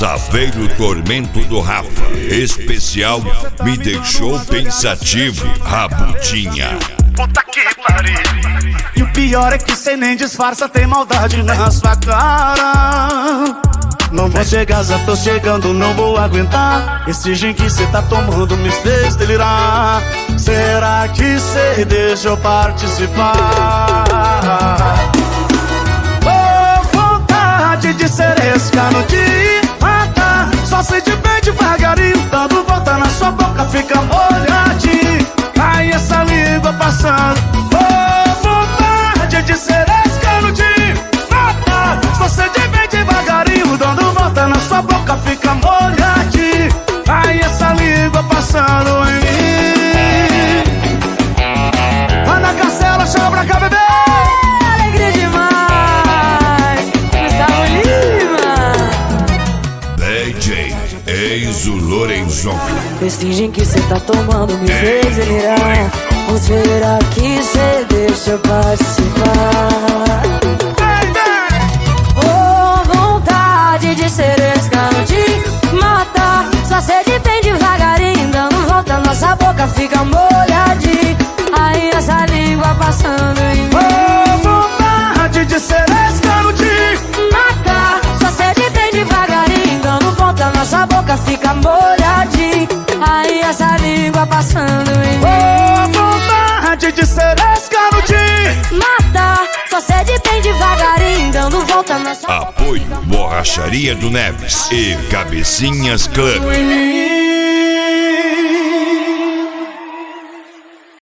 Saveiro Tormento do Rafa. Especial Me Deixou Pensativo, Rabutinha. Puta que pariu. E o pior é que cê nem disfarça, tem maldade na sua cara. Não vou chegar, já tô chegando, não vou aguentar. Esse gin que cê tá tomando me fez delirar. Será que cê deixa eu participar? Oh, vontade de seresca no dia. Só sente bem devagarinho, dando volta na sua boca, fica molhadinho. Ai, essa língua passando. Oh, vontade de seresca no dia. Só sente bem devagarinho, dando volta na sua boca, fica molhadinho. Ai, essa língua passando em mim. Vai na Castela, chama pra cá, bebê. Alegria demais, Gustavo Lima. DJ Enzo Lorenzon. Esse gin que cê tá tomando me fez delirar. Ou será que cê deixa eu participar? Oh, vontade de seresca no te matar. Só sede bem devagarinho, dando volta, nossa boca fica molhadinha. Aí essa língua passando em mim. Oh, vontade de seresca no te matar. Só sede bem devagarinho, dando volta, nossa boca fica molhadinha. Aí essa língua passando em mim. Oh, vontade de seresca no te matar. Só sede bem devagarinho, dando volta nossa boca. Apoio Borracharia do Neves e Cabecinhas Club. em mim.